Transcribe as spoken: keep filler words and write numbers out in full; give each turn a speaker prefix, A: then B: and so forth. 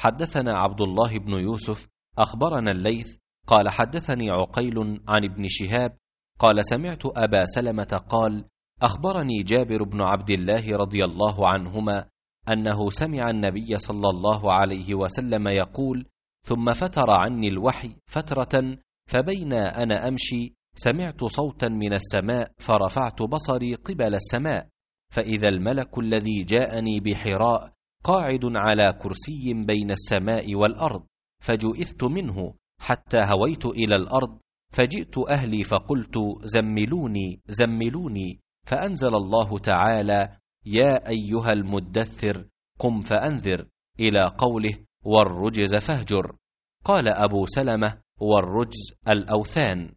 A: حدثنا عبد الله بن يوسف أخبرنا الليث قال حدثني عقيل عن ابن شهاب قال سمعت أبا سلمة قال أخبرني جابر بن عبد الله رضي الله عنهما أنه سمع النبي صلى الله عليه وسلم يقول: ثم فتر عني الوحي فترة، فبينا أنا أمشي سمعت صوتا من السماء فرفعت بصري قبل السماء، فإذا الملك الذي جاءني بحراء قاعد على كرسي بين السماء والأرض، فجئثت منه حتى هويت إلى الأرض، فجئت أهلي فقلت: زملوني زملوني، فأنزل الله تعالى: يا أيها المدثر قم فأنذر، إلى قوله: والرجز فاهجر. قال أبو سلمة: والرجز الأوثان.